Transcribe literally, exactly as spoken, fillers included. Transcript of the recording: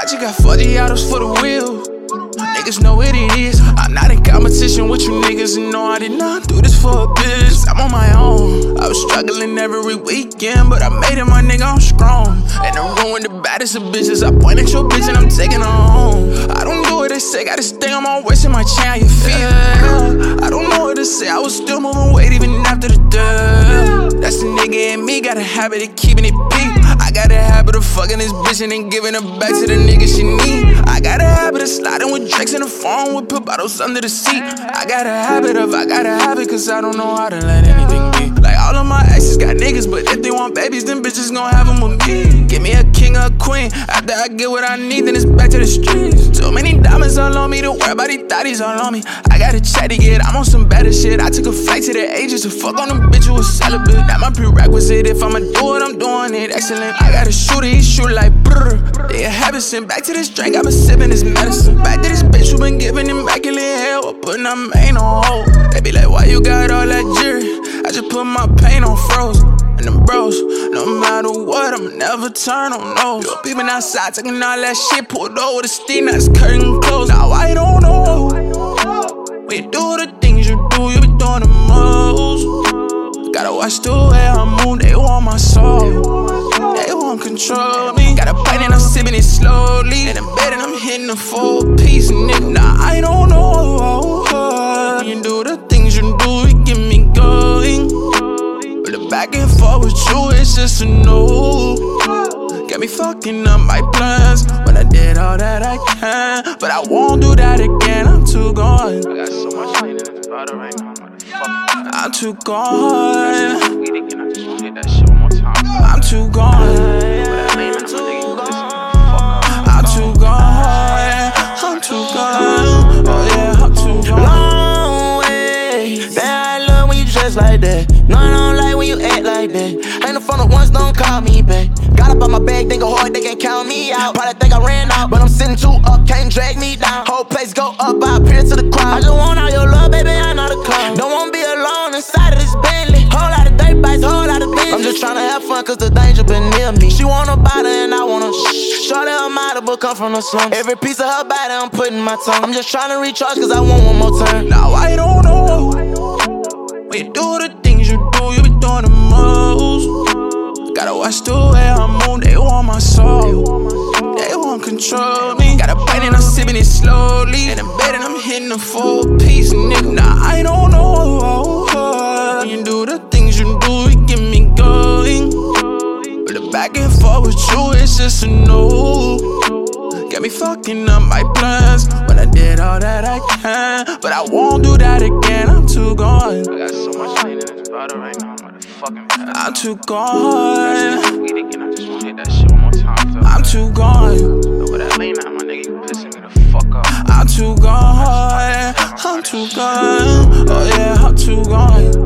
just got forty autos for the wheel. Niggas know what it is. I'm not in competition with you niggas, and no, I did not do this for a bitch. I'm on my own. I was struggling every weekend, but I made it, my nigga, I'm strong. In the room with the baddest of bitches, I point at your bitch and I'm taking her home. I don't know what they say, got this thing on my waist and my chain on your feet. Yeah. I don't know what to say, I was still moving weight even after the death. That's the nigga in me, got a habit of keeping it peak. I got a habit of fucking this bitch and then giving her back to the nigga she need. I got a habit of sliding with drinks in the phone with put bottles under the seat. I got a habit of, I got a habit cause I don't know how to let anything be. Like all of my exes got niggas, but if they want babies, then bitches gon' have them with me. Give me a king or a queen, after I get what I need, then it's back to the streets. Too many diamonds all on me, to worry about these thotties all on me. I got a chat to get, I'm on some better shit. I took a flight to the ages to fuck on them bitch who was celibate. That my prerequisite, if I'ma do it, I'm doing it excellent. I got a shooter, he shoot like brrr. They a habit, sent back to this drink, I been sipping this medicine. Back to this bitch who been giving immaculate hell, or putting my main on hold. They be like, why you got all that jury? I just put my pain on frozen. And them bros, no matter what, I'ma never turn on those. You peeping outside, taking all that shit, pulled over the steam, now it's curtain closed. Now I don't know. When you do the things you do, you be doing the most. Gotta watch the way I move, they want my soul. They won't control me. Got a bite and I'm sipping it slowly. In the bed and I'm hitting a full piece, nigga. Now I don't know. When you do the things you do, you get me going. But the back and forth with you, it's just a no. Got me fucking up my plans when I did all that I can. But I won't do that again, I'm too gone. I got so much lean in this bottle right now, motherfucker. I'm too gone. Weed again, I just wanna hit that shit one more time. I'm too gone. I'm too gone. I'm too gone. Oh yeah, I'm too gone. Long way. Man, I love when you dress like that. No, I don't like when you act like that. Ain't no phone once, don't call me back. Got up on my bag, think hard, they can't count me out. Probably think I ran out, but I'm sitting too up, can't drag me down. Whole place go up, I appear to the crowd. I just want all your love, baby, I'm not a clown. Don't wanna be alone inside of this Bentley. Whole lot of dirt bikes, whole lot of business. I'm just tryna have fun, cause the danger been near me. She want a body and I wanna shh. Shorty her model, but come from the slums. Every piece of her body, I'm putting my tongue. I'm just tryna recharge, cause I want one more turn. Now I don't know. When you do the things you do, you be doing the most. Gotta watch the way I move, they want my soul. They won't control me. Got a bite and I'm sipping it slowly. In the bed and I'm hitting a full piece, nigga. Now I don't know. When you do the things you do, you get me going. But the back and forth with you, it's just a no. Got me fucking up my plans when I did all that I can. But I won't do that again, I'm too gone. I got so much lean in this bottle right now, motherfucking. I'm too gone. Weed again, I just wanna hit that shit one more time. I'm too gone. Over that lean out, my nigga, you pissing me the fuck off. I'm too gone. I'm too gone. Oh yeah, I'm too gone.